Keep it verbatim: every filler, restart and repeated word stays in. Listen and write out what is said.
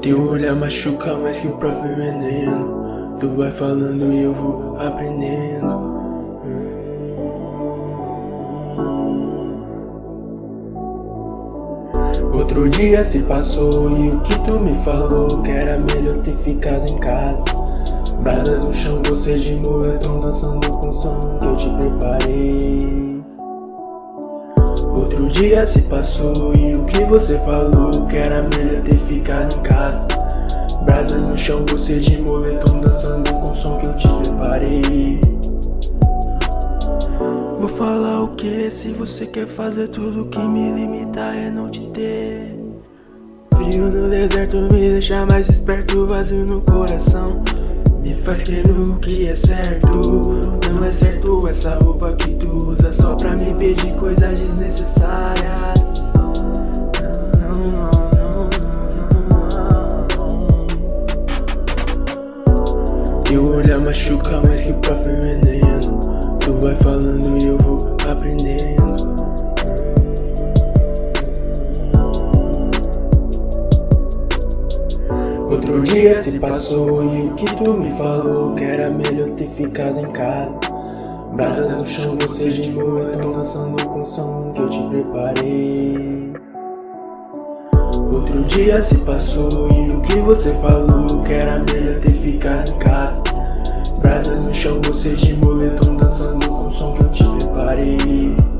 Teu olhar machuca mais que o próprio veneno. Tu vai falando e eu vou aprendendo. Outro dia se passou e o que tu me falou que era melhor ter ficado em casa. Brasas no chão, você de moletom dançando com o som que eu te preparei. Outro dia se passou e o que você falou que era melhor ter ficado em casa. Brasas no chão, você de moletom dançando com o som que eu te preparei. Vou falar o que se você quer fazer tudo que me limita é não te ter. Frio no deserto me deixa mais esperto, vazio no coração me faz crer no que é certo. Não é certo essa roupa que tu usa só pra me pedir coisas desnecessárias. Não, não, não, não, não. Teu olhar machuca mais que o próprio veneno. Tu vai falando e eu vou aprendendo. Outro dia se passou e o que tu me falou que era melhor ter ficado em casa. Brasas no chão, você de moletom dançando com o som que eu te preparei. Outro dia se passou e o que você falou que era melhor ter ficado em casa. Brasas no chão, você de moletom dançando com o som que eu te preparei.